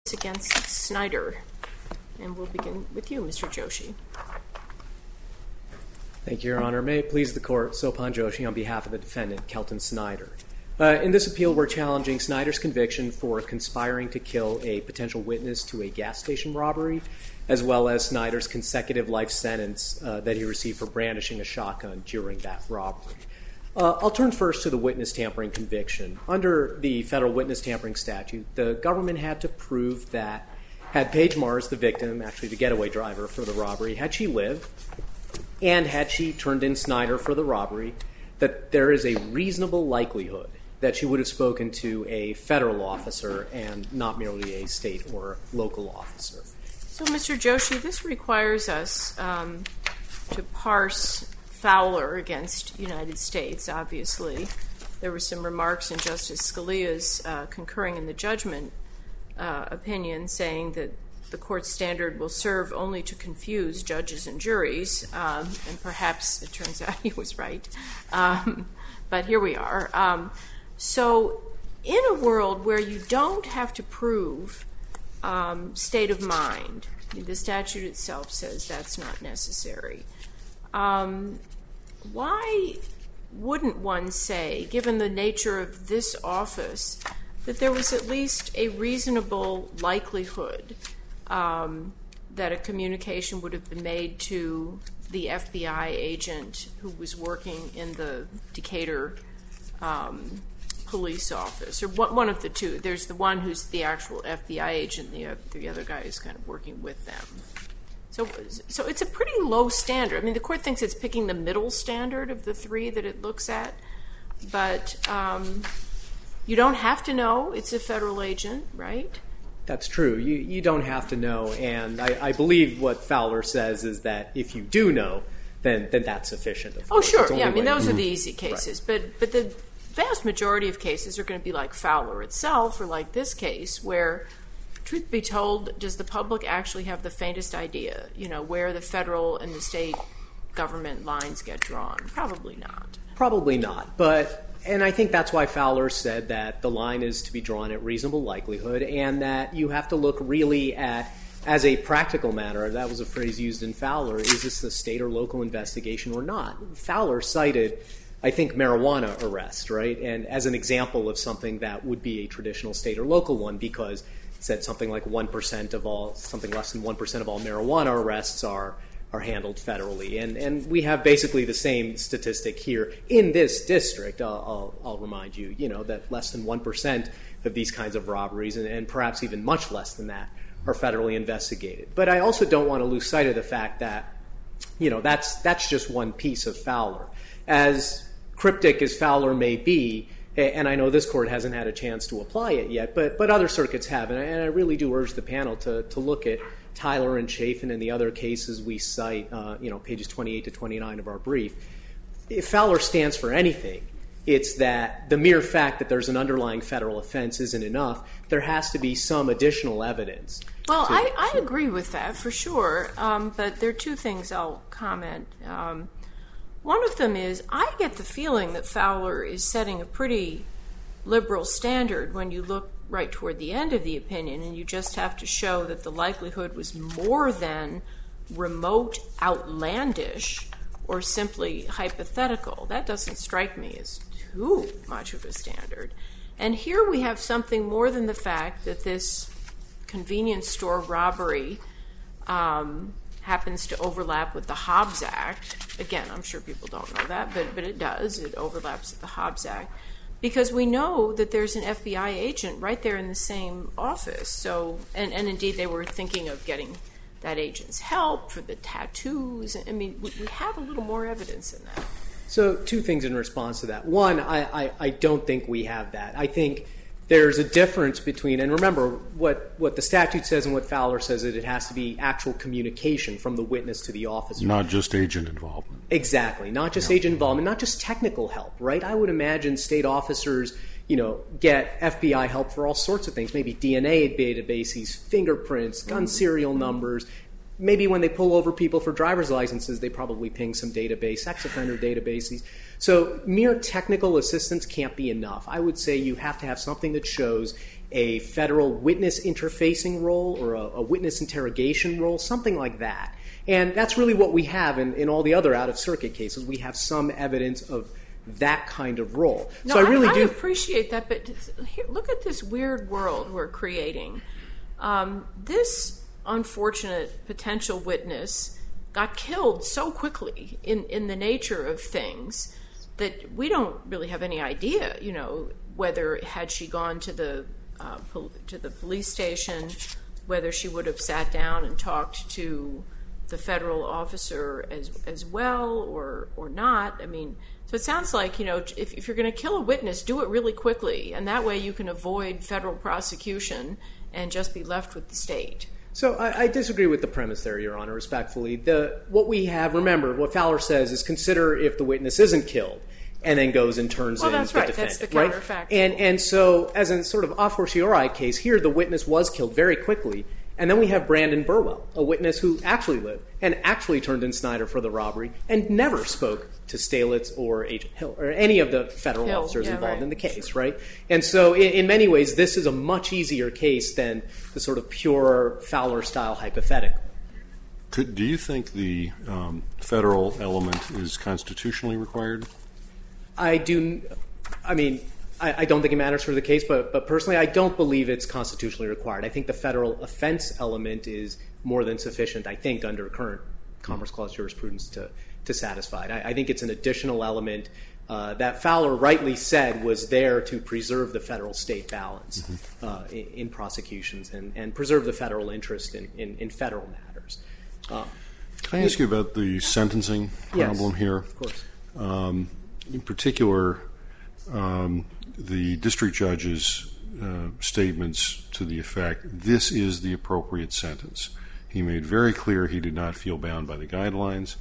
Against Snyder. And we'll begin with you, Mr. Joshi. Thank you, Your Honor. May it please the Court, Sopan Joshi on behalf of the defendant, Kelton Snyder. In this appeal, we're challenging Snyder's conviction for conspiring to kill a potential witness to a gas station robbery, as well as Snyder's consecutive life sentence that he received for brandishing a shotgun during that robbery. I'll turn first to the witness tampering conviction. Under the federal witness tampering statute, the government had to prove that had Paige Mars, the victim, actually the getaway driver for the robbery, had she lived, and had she turned in Snyder for the robbery, that there is a reasonable likelihood that she would have spoken to a federal officer and not merely a state or local officer. So, Mr. Joshi, this requires us to parse Fowler against United States, obviously. There were some remarks in Justice Scalia's concurring in the judgment opinion saying that the court's standard will serve only to confuse judges and juries, and perhaps it turns out he was right. But here we are. So in a world where you don't have to prove state of mind, the statute itself says that's not necessary. Why wouldn't one say, given the nature of this office, that there was at least a reasonable likelihood that a communication would have been made to the FBI agent who was working in the Decatur police office, or one of the two? There's the one who's the actual FBI agent, the other guy is kind of working with them. So it's a pretty low standard. I mean, the court thinks it's picking the middle standard of the three that it looks at, but you don't have to know it's a federal agent, right? That's true. You don't have to know, and I believe what Fowler says is that if you do know, then that's sufficient. Of course. Sure. Yeah, I mean, those are the easy cases, right. But the vast majority of cases are going to be like Fowler itself, or like this case, where, truth be told, does the public actually have the faintest idea, where the federal and the state government lines get drawn? Probably not. Probably not. And I think that's why Fowler said that the line is to be drawn at reasonable likelihood, and that you have to look really at, as a practical matter, that was a phrase used in Fowler, is this a state or local investigation or not? Fowler cited, I think, marijuana arrest, right? And as an example of something that would be a traditional state or local one, because said something like 1% of all, something less than 1% of all marijuana arrests are handled federally. And we have basically the same statistic here in this district. I'll remind you, that less than 1% of these kinds of robberies, and perhaps even much less than that, are federally investigated. But I also don't want to lose sight of the fact that, that's just one piece of Fowler. As cryptic as Fowler may be, and I know this court hasn't had a chance to apply it yet, but other circuits have, and I really do urge the panel to look at Tyler and Chafin and the other cases we cite, pages 28 to 29 of our brief. If Fowler stands for anything, it's that the mere fact that there's an underlying federal offense isn't enough. There has to be some additional evidence. Well, I agree with that, for sure, but there are two things I'll comment. One of them is, I get the feeling that Fowler is setting a pretty liberal standard when you look right toward the end of the opinion, and you just have to show that the likelihood was more than remote, outlandish, or simply hypothetical. That doesn't strike me as too much of a standard. And here we have something more than the fact that this convenience store robbery happens to overlap with the Hobbs Act. Again, I'm sure people don't know that, but it does. It overlaps with the Hobbs Act. Because we know that there's an FBI agent right there in the same office. So, and indeed they were thinking of getting that agent's help for the tattoos. I mean, we have a little more evidence in that. So two things in response to that. One, I don't think we have that. I think there's a difference between, and remember, what the statute says and what Fowler says, that it has to be actual communication from the witness to the officer. Not just agent involvement. Exactly. Not just agent involvement, not just technical help, right? I would imagine state officers, get FBI help for all sorts of things, maybe DNA databases, fingerprints, gun serial numbers. Maybe when they pull over people for driver's licenses, they probably ping some database, sex offender databases. So mere technical assistance can't be enough. I would say you have to have something that shows a federal witness interfacing role or a witness interrogation role, something like that. And that's really what we have in all the other out-of-circuit cases. We have some evidence of that kind of role. No, so I appreciate that, but here, look at this weird world we're creating. This unfortunate potential witness got killed so quickly in the nature of things that we don't really have any idea, whether had she gone to the police station, whether she would have sat down and talked to the federal officer as well or not. I mean, so it sounds like, if you're going to kill a witness, do it really quickly, and that way you can avoid federal prosecution and just be left with the state. So I disagree with the premise there, Your Honor, respectfully. What we have, remember, what Fowler says is consider if the witness isn't killed and then goes and turns in the defendant. That's the right? counterfactual. And so as in sort of a fortiori case, here the witness was killed very quickly. And then we have Brandon Burwell, a witness who actually lived and actually turned in Snyder for the robbery and never spoke to Stalitz or Agent Hill or any of the federal officers involved in the case, right? And so in many ways, this is a much easier case than the sort of pure Fowler-style hypothetical. Do you think the federal element is constitutionally required? I do. I mean, I don't think it matters for the case, but personally, I don't believe it's constitutionally required. I think the federal offense element is more than sufficient, I think, under current Commerce Clause jurisprudence to satisfy it. I think it's an additional element that Fowler rightly said was there to preserve the federal-state balance in prosecutions and preserve the federal interest in federal matters. Can I ask you about the sentencing problem here? Of course. In particular, the district judge's statements to the effect, this is the appropriate sentence. He made very clear he did not feel bound by the guidelines.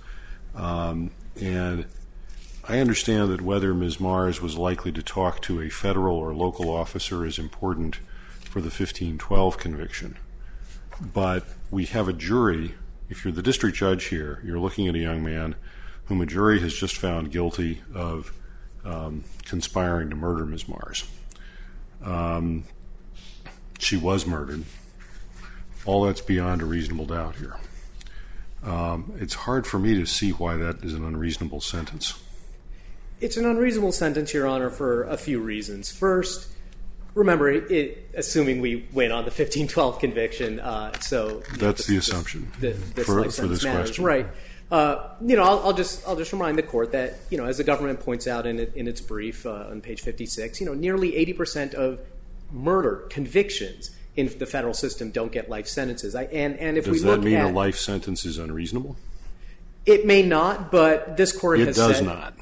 And I understand that whether Ms. Mars was likely to talk to a federal or local officer is important for the 1512 conviction. But we have a jury. If you're the district judge here, you're looking at a young man whom a jury has just found guilty of conspiring to murder Ms. Mars. She was murdered. All that's beyond a reasonable doubt here. It's hard for me to see why that is an unreasonable sentence. It's an unreasonable sentence, Your Honor, for a few reasons. First, remember, assuming we win on the 1512 conviction, that's the assumption for this question, right? I'll just remind the court that, as the government points out in its brief on page 56, nearly 80% of murder convictions in the federal system don't get life sentences. Does that mean a life sentence is unreasonable? It may not, but this court has said... It does not.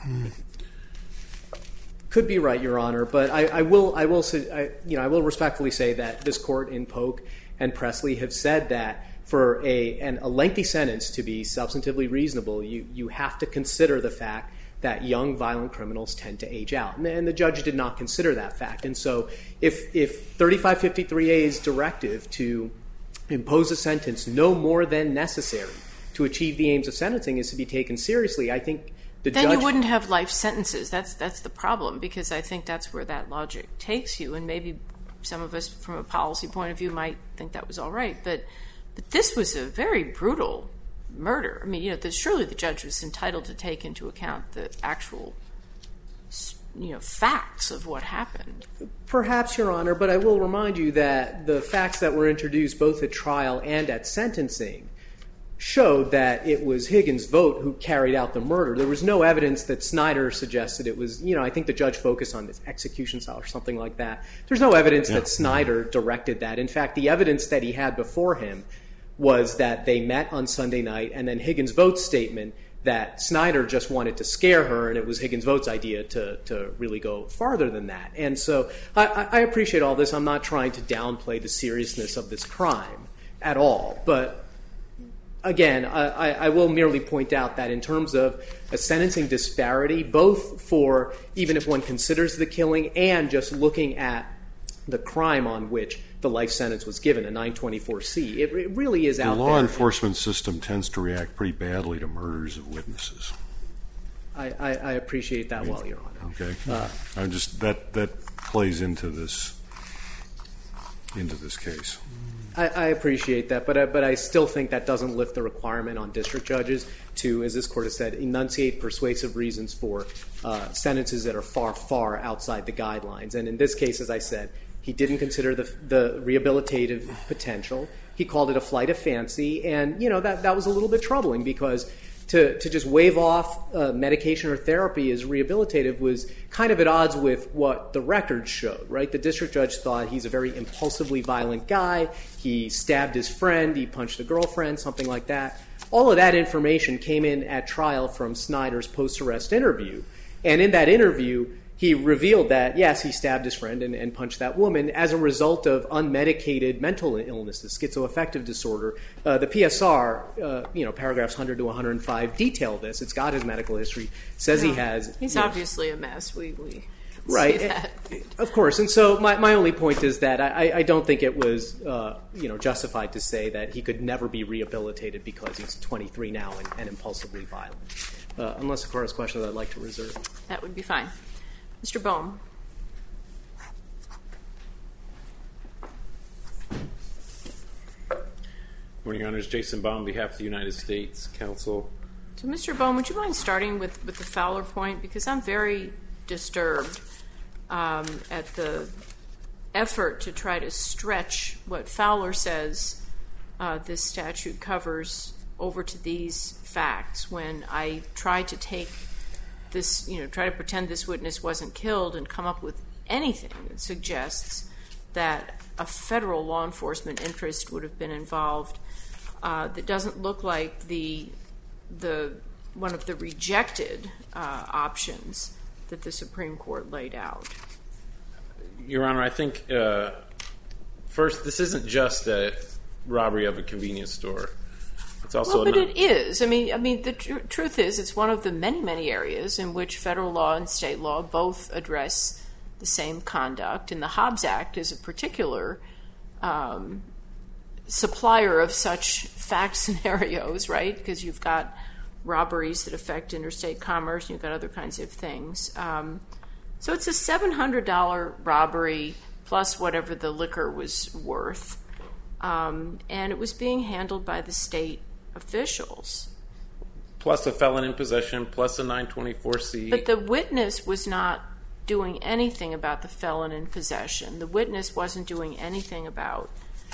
Could be right, Your Honor, but I will respectfully say that this court in Polk and Presley have said that for a lengthy sentence to be substantively reasonable, you have to consider the fact that young violent criminals tend to age out. And the judge did not consider that fact. And so if 3553A's directive to impose a sentence no more than necessary to achieve the aims of sentencing is to be taken seriously, I think the judge... Then you wouldn't have life sentences. That's the problem, because I think that's where that logic takes you. And maybe some of us, from a policy point of view, might think that was all right. But this was a very brutal murder. I mean, surely the judge was entitled to take into account the actual, facts of what happened. Perhaps, Your Honor, but I will remind you that the facts that were introduced both at trial and at sentencing showed that it was Higgins' vote who carried out the murder. There was no evidence that Snyder suggested it was, I think the judge focused on this execution style or something like that. There's no evidence that Snyder directed that. In fact, the evidence that he had before him was that they met on Sunday night, and then Higgins' vote statement that Snyder just wanted to scare her, and it was Higgins' vote's idea to really go farther than that. And so I appreciate all this. I'm not trying to downplay the seriousness of this crime at all. But again, I will merely point out that in terms of a sentencing disparity, both for even if one considers the killing and just looking at the crime on which the life sentence was given, a 924C, it really is out there. The law enforcement system tends to react pretty badly to murders of witnesses. I appreciate that well, Your Honor. Okay. That plays into this into this case. I appreciate that, but I still think that doesn't lift the requirement on district judges to, as this court has said, enunciate persuasive reasons for sentences that are far, far outside the guidelines. And in this case, as I said, he didn't consider the rehabilitative potential. He called it a flight of fancy, and that was a little bit troubling because to just wave off medication or therapy as rehabilitative was kind of at odds with what the records showed, right? The district judge thought he's a very impulsively violent guy. He stabbed his friend. He punched a girlfriend, something like that. All of that information came in at trial from Snyder's post-arrest interview. And in that interview, he revealed that, yes, he stabbed his friend and punched that woman as a result of unmedicated mental illness, the schizoaffective disorder. The PSR, paragraphs 100 to 105 detail this. It's got his medical history. Says he has. He's obviously a mess. We right, see that. Of course. And so my only point is that I don't think it was justified to say that he could never be rehabilitated because he's 23 now and impulsively violent. Unless the court has questions, I'd like to reserve. That would be fine. Mr. Boehm. Good morning, Your Honors. Jason Baum on behalf of the United States Counsel. So, Mr. Boehm, would you mind starting with the Fowler point? Because I'm very disturbed at the effort to try to stretch what Fowler says this statute covers over to these facts when I tried to take this, try to pretend this witness wasn't killed and come up with anything that suggests that a federal law enforcement interest would have been involved that doesn't look like the one of the rejected options that the Supreme Court laid out. Your Honor, I think, first, this isn't just a robbery of a convenience store. It's also but it is. I mean, the truth is, it's one of the many, many areas in which federal law and state law both address the same conduct. And the Hobbs Act is a particular supplier of such fact scenarios, right? Because you've got robberies that affect interstate commerce, and you've got other kinds of things. So it's a $700 robbery plus whatever the liquor was worth. And it was being handled by the state officials. Plus a felon in possession, plus a 924C. But the witness was not doing anything about the felon in possession. The witness wasn't doing anything about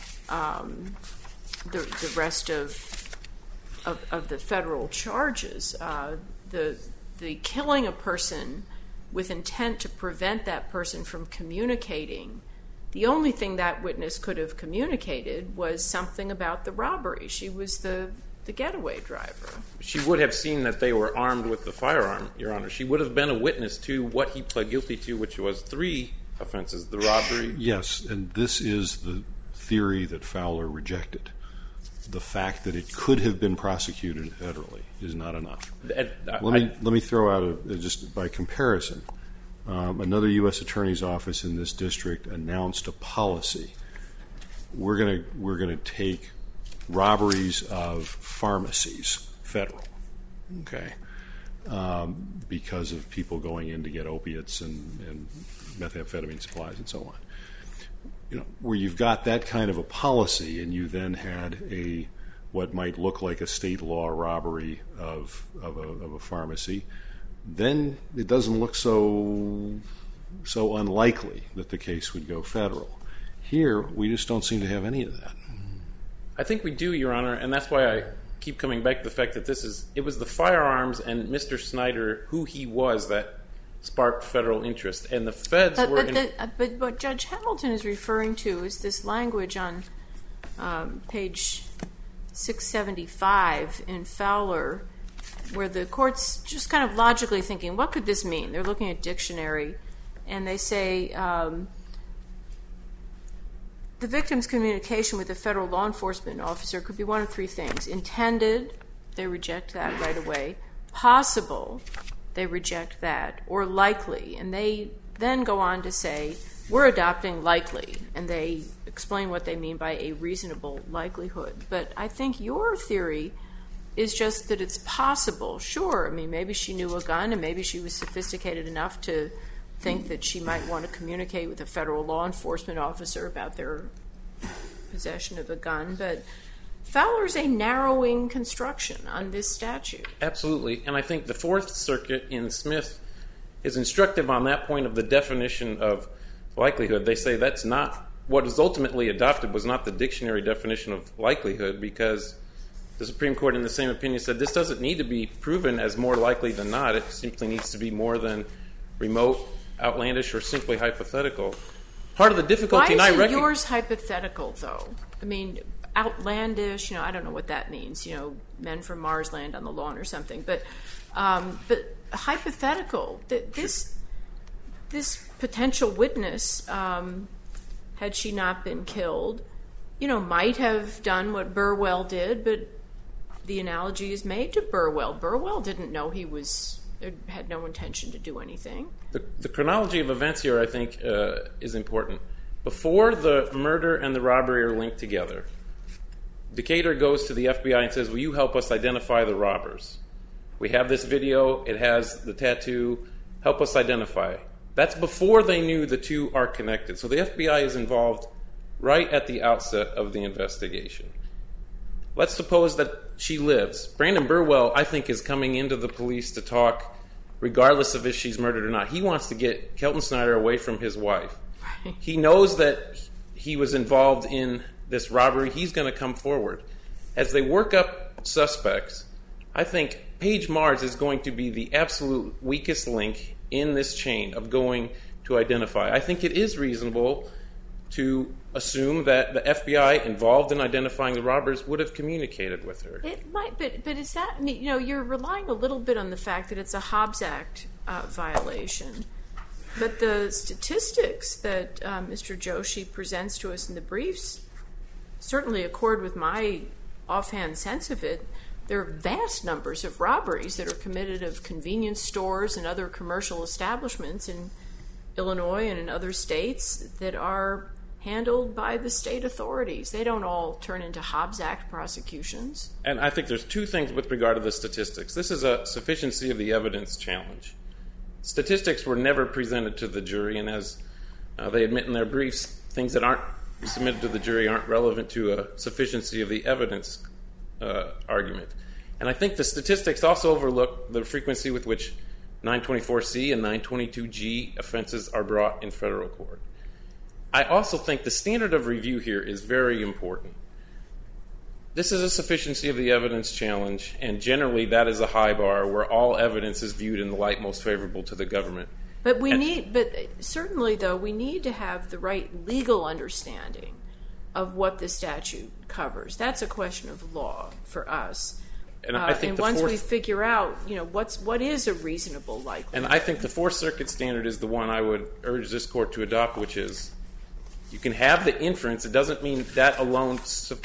the rest of the federal charges. The killing a person with intent to prevent that person from communicating, the only thing that witness could have communicated was something about the robbery. She was the getaway driver. She would have seen that they were armed with the firearm, Your Honor. She would have been a witness to what he pled guilty to, which was 3 offenses, the robbery. Yes, and this is the theory that Fowler rejected. The fact that it could have been prosecuted federally is not enough. Let me throw out, just by comparison, another U.S. Attorney's Office in this district announced a policy. We're going to take robberies of pharmacies federal, okay, because of people going in to get opiates and methamphetamine supplies and so on. Where you've got that kind of a policy, and you then had what might look like a state law robbery of a pharmacy, then it doesn't look so unlikely that the case would go federal. Here, we just don't seem to have any of that. I think we do, Your Honor, and that's why I keep coming back to the fact that it was the firearms and Mr. Snyder, who he was, that sparked federal interest. And the feds were... But what Judge Hamilton is referring to is this language on page 675 in Fowler, where the court's just kind of logically thinking, what could this mean? They're looking at dictionary, and they say... the victim's communication with a federal law enforcement officer could be one of 3 things. Intended, they reject that right away. Possible, they reject that. Or likely. And they then go on to say, we're adopting likely. And they explain what they mean by a reasonable likelihood. But I think your theory is just that it's possible. Sure, maybe she knew a gun, and maybe she was sophisticated enough to think that she might want to communicate with a federal law enforcement officer about their possession of a gun, but Fowler's a narrowing construction on this statute. Absolutely. And I think the Fourth Circuit in Smith is instructive on that point of the definition of likelihood. They say that's not what was ultimately adopted, was not the dictionary definition of likelihood, because the Supreme Court in the same opinion said this doesn't need to be proven as more likely than not. It simply needs to be more than remote, outlandish, or simply hypothetical. Part of the difficulty, and I recognize... Why isn't recognize... yours hypothetical, though? I mean, outlandish, I don't know what that means, men from Mars land on the lawn or something, but hypothetical, this potential witness, had she not been killed, might have done what Burwell did, but the analogy is made to Burwell. Burwell didn't know had no intention to do anything. The chronology of events here, I think, is important. Before the murder and the robbery are linked together, Decatur goes to the FBI and says, will you help us identify the robbers? We have this video. It has the tattoo. Help us identify. That's before they knew the two are connected. So the FBI is involved right at the outset of the investigation. Let's suppose that she lives. Brandon Burwell, I think, is coming into the police to talk regardless of if she's murdered or not. He wants to get Kelton Snyder away from his wife. Right. He knows that he was involved in this robbery. He's going to come forward. As they work up suspects, I think Paige Mars is going to be the absolute weakest link in this chain of going to identify. I think it is reasonable to assume that the FBI involved in identifying the robbers would have communicated with her. It might, but is that, you're relying a little bit on the fact that it's a Hobbs Act violation. But the statistics that Mr. Joshi presents to us in the briefs certainly accord with my offhand sense of it. There are vast numbers of robberies that are committed of convenience stores and other commercial establishments in Illinois and in other states that are handled by the state authorities. They don't all turn into Hobbs Act prosecutions. And I think there's two things with regard to the statistics. This is a sufficiency of the evidence challenge. Statistics were never presented to the jury, and as they admit in their briefs, things that aren't submitted to the jury aren't relevant to a sufficiency of the evidence argument. And I think the statistics also overlook the frequency with which 924C and 922G offenses are brought in federal court. I also think the standard of review here is very important. This is a sufficiency of the evidence challenge, and generally that is a high bar where all evidence is viewed in the light most favorable to the government. But certainly, though, we need to have the right legal understanding of what the statute covers. That's a question of law for us. And I think once we figure out, what is a reasonable likelihood. And I think the Fourth Circuit standard is the one I would urge this court to adopt, which is you can have the inference. It doesn't mean that alone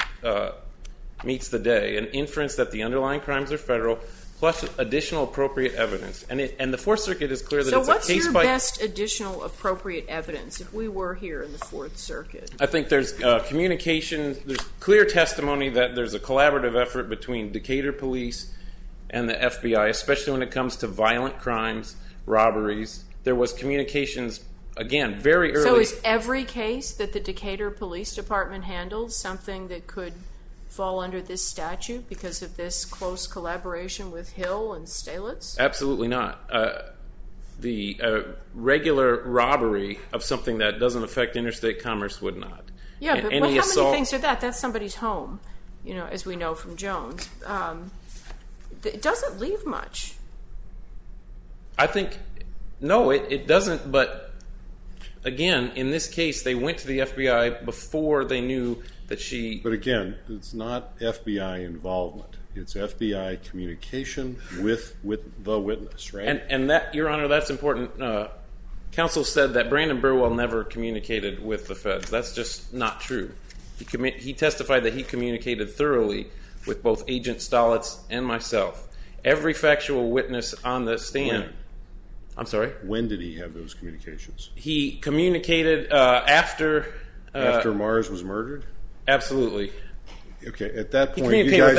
meets the day. An inference that the underlying crimes are federal, plus additional appropriate evidence. And the Fourth Circuit is clear that it's a case by... So what's your best additional appropriate evidence if we were here in the Fourth Circuit? I think there's communication. There's clear testimony that there's a collaborative effort between Decatur police and the FBI, especially when it comes to violent crimes, robberies. There was communications, again, very early. So is every case that the Decatur Police Department handled something that could fall under this statute because of this close collaboration with Hill and Stalitz? Absolutely not. The regular robbery of something that doesn't affect interstate commerce would not. Yeah, but how many things are that? That's somebody's home, as we know from Jones. It doesn't leave much. I think, no, it doesn't, but again, in this case, they went to the FBI before they knew that she... But again, it's not FBI involvement. It's FBI communication with the witness, right? And that, Your Honor, that's important. Counsel said that Brandon Burwell never communicated with the feds. That's just not true. He testified that he communicated thoroughly with both Agent Stalitz and myself. Every factual witness on the stand... When? I'm sorry? When did he have those communications? He communicated after... After Mars was murdered? Absolutely. Okay, at that point,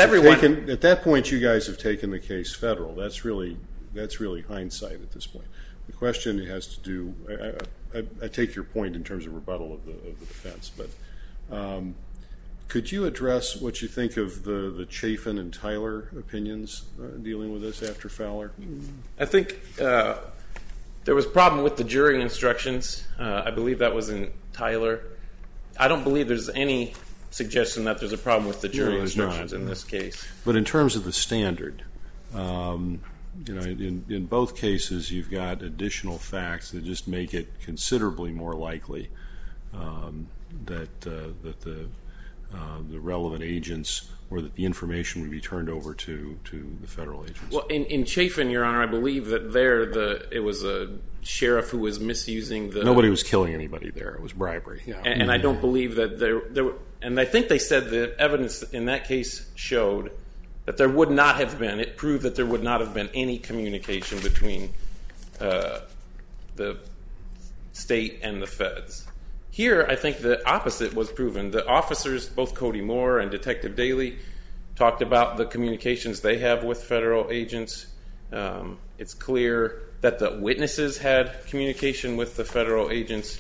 you guys have taken the case federal. That's really hindsight at this point. The question has to do. I take your point in terms of rebuttal of the defense, but Could you address what you think of the Chafin and Tyler opinions dealing with this after Fowler? I think there was a problem with the jury instructions. I believe that was in Tyler. I don't believe there's any suggestion that there's a problem with the jury instructions in this case. But in terms of the standard, in both cases you've got additional facts that just make it considerably more likely that the relevant agents or that the information would be turned over to the federal agents. Well, in Chafin, Your Honor, I believe that it was a sheriff who was misusing the... Nobody was killing anybody there. It was bribery. Yeah. And I don't believe that there and I think they said the evidence in that case showed that there would not have been, it proved that there would not have been any communication between the state and the feds. Here, I think the opposite was proven. The officers, both Cody Moore and Detective Daly, talked about the communications they have with federal agents. It's clear that the witnesses had communication with the federal agents.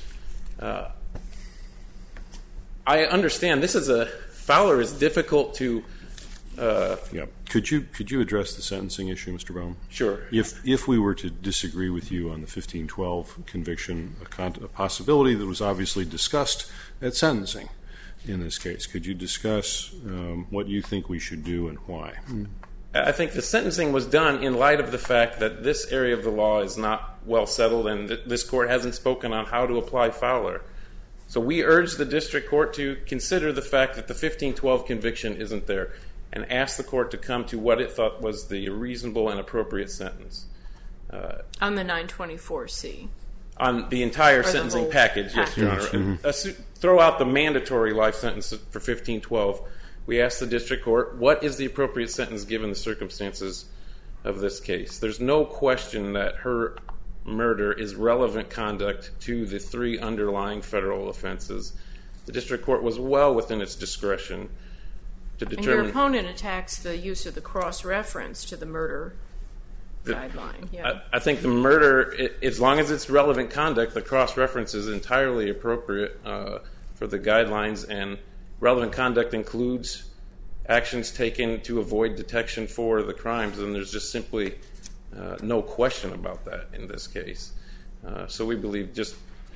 I understand Fowler is difficult to... Could you address the sentencing issue, Mr. Bohm? Sure. If we were to disagree with you on the 1512 conviction, a possibility that was obviously discussed at sentencing in this case, could you discuss what you think we should do and why? I think the sentencing was done in light of the fact that this area of the law is not well settled and this court hasn't spoken on how to apply Fowler. So we urge the district court to consider the fact that the 1512 conviction isn't there and ask the court to come to what it thought was the reasonable and appropriate sentence. On the 924C. On the entire sentencing package, yes, Your Honor. Mm-hmm. Throw out the mandatory life sentence for 1512. We ask the district court, what is the appropriate sentence given the circumstances of this case? There's no question that her murder is relevant conduct to the 3 underlying federal offenses. The district court was well within its discretion to determine... And your opponent attacks the use of the cross-reference to the murder guideline. Yeah. I think the murder, as long as it's relevant conduct, the cross-reference is entirely appropriate for the guidelines, and relevant conduct includes actions taken to avoid detection for the crimes, and there's just simply no question about that in this case. So we believe just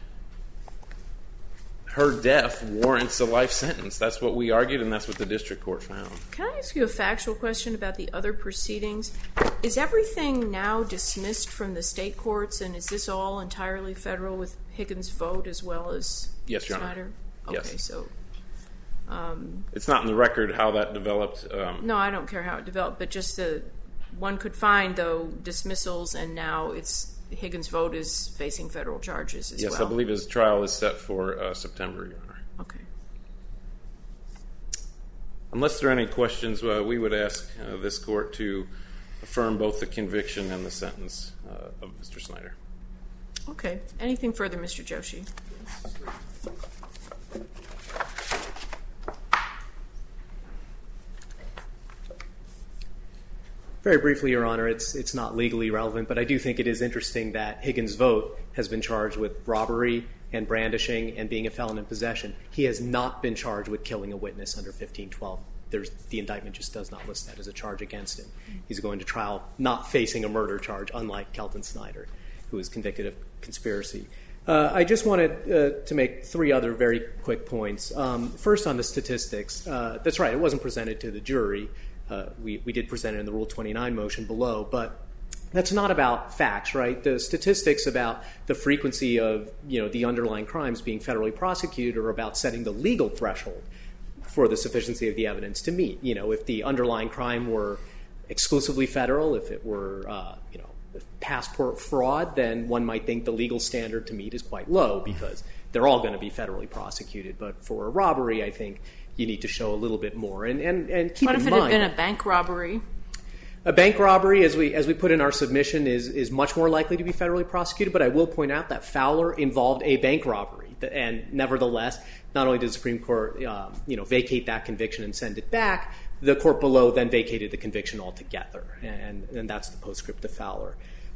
her death warrants a life sentence. That's what we argued, and that's what the district court found. Can I ask you a factual question about the other proceedings? Is everything now dismissed from the state courts, and is this all entirely federal with Higgins' vote as well as Yes, Your Snyder? Honor. Okay, yes. So... it's not in the record how that developed. No, I don't care how it developed, but just one could find, though, dismissals, and now Higgins' vote is facing federal charges as well. Yes, I believe his trial is set for September, Your Honor. Okay. Unless there are any questions, we would ask this court to affirm both the conviction and the sentence of Mr. Snyder. Okay. Anything further, Mr. Joshi? Very briefly, Your Honor, it's not legally relevant, but I do think it is interesting that Higgins' vote has been charged with robbery and brandishing and being a felon in possession. He has not been charged with killing a witness under 1512. The indictment just does not list that as a charge against him. He's going to trial not facing a murder charge, unlike Kelton Snyder, who was convicted of conspiracy. I just wanted to make 3 other very quick points. First, on the statistics. That's right, it wasn't presented to the jury. We did present it in the Rule 29 motion below, but that's not about facts, right? The statistics about the frequency of the underlying crimes being federally prosecuted are about setting the legal threshold for the sufficiency of the evidence to meet. If the underlying crime were exclusively federal, if it were passport fraud, then one might think the legal standard to meet is quite low because they're all going to be federally prosecuted. But for a robbery, I think you need to show a little bit more. And keep in mind... What if it had been a bank robbery? A bank robbery, as we put in our submission, is much more likely to be federally prosecuted, but I will point out that Fowler involved a bank robbery. And nevertheless, not only did the Supreme Court vacate that conviction and send it back, the court below then vacated the conviction altogether. And that's the postscript to Fowler.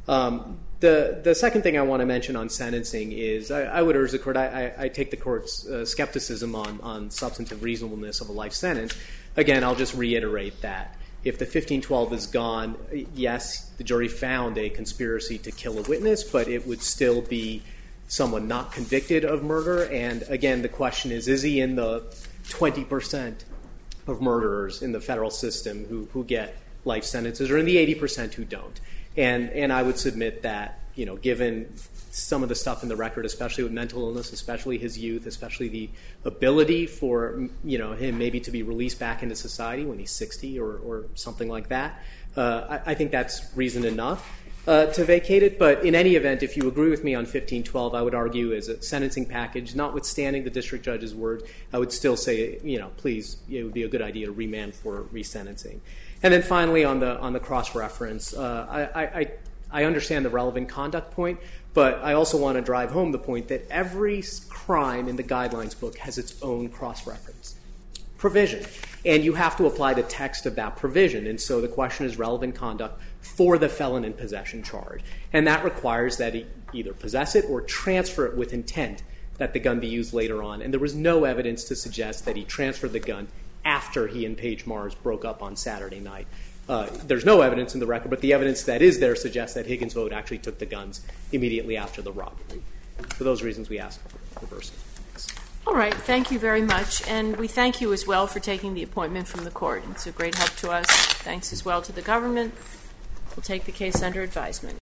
The second thing I want to mention on sentencing is I would urge the court, I take the court's skepticism on substantive reasonableness of a life sentence. Again, I'll just reiterate that if the 1512 is gone, yes, the jury found a conspiracy to kill a witness, but it would still be someone not convicted of murder. And again, the question is he in the 20% of murderers in the federal system who get life sentences, or in the 80% who don't? And I would submit that, given some of the stuff in the record, especially with mental illness, especially his youth, especially the ability for him maybe to be released back into society when he's 60 or something like that, I think that's reason enough to vacate it. But in any event, if you agree with me on 1512, I would argue as a sentencing package, notwithstanding the district judge's word, I would still say, please, it would be a good idea to remand for resentencing. And then finally, on the cross-reference, I understand the relevant conduct point, but I also want to drive home the point that every crime in the guidelines book has its own cross-reference provision, and you have to apply the text of that provision. And so the question is relevant conduct for the felon in possession charge, and that requires that he either possess it or transfer it with intent that the gun be used later on. And there was no evidence to suggest that he transferred the gun after he and Paige Mars broke up on Saturday night. There's no evidence in the record, but the evidence that is there suggests that Higgins Vogt actually took the guns immediately after the robbery. For those reasons, we ask for reversal. All right. Thank you very much. And we thank you as well for taking the appointment from the court. It's a great help to us. Thanks as well to the government. We'll take the case under advisement.